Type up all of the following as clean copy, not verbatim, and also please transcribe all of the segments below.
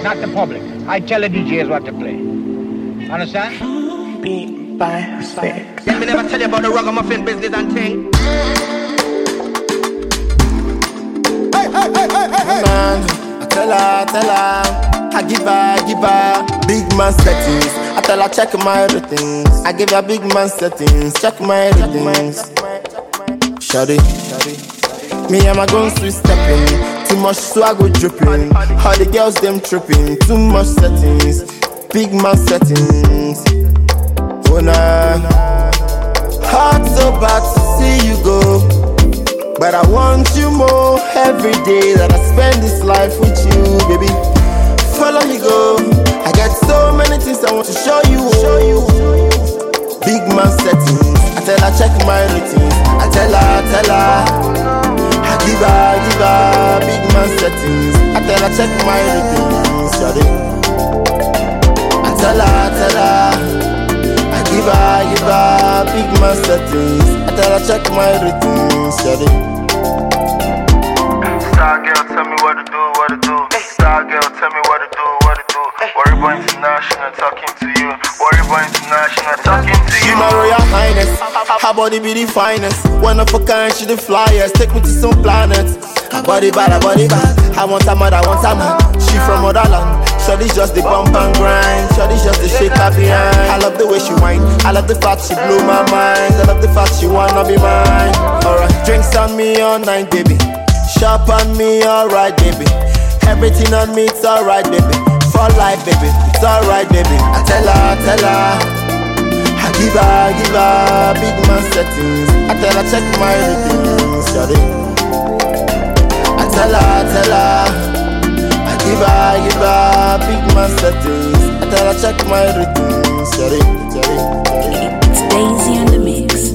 not the public. I tell the DJs what to play. Understand? Beat by Spix. Let me never tell you about the ragamuffin business and thing. Man, I tell her, I give her big man settings. I tell her check my ratings. I give her big man settings. Check my ratings. Shawty, me and my guns sweet stepping. Too much swag go dripping. All the girls them tripping. Too much settings. Big man settings. Oh nah. Heart so bad to see you go, but I want you more every day that I spend this life with you, baby. Follow me go. I got so many things I want to show you. Big man settings. I tell her check my ratings. I tell her. I give her big man settings. I tell her check my ratings. Shawty. I tell her. I give her big man settings. I tell her check my ratings. Shawty. Star girl, tell me what to do. Star girl, tell me what to do. Worry Boy International talking to you. Worry Boy International talking to you. She my Royal Highness, her body be the finest. One of a kind, she the flyers. Take me to some planets. Her body bad. I want her mad, I want her man. She from motherland. Shawty's just the bump and grind. Shawty's just the shake her behind. I love the way she whine. I love the fact she blew my mind. I love the fact she wanna be mine. Alright, drinks on me all night, baby. Shop on me, alright, baby. Everything on me, it's alright, baby. For life, baby, it's alright, baby. I tell her. I give her big man settings. I tell her check my ratings, shawty. I tell her. I give her big man settings. I tell her check my ratings, shawty. It's Daisy on the mix.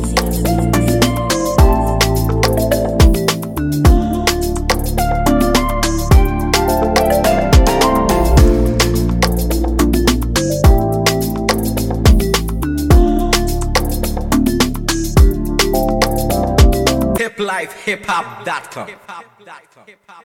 hiplifehiphop.com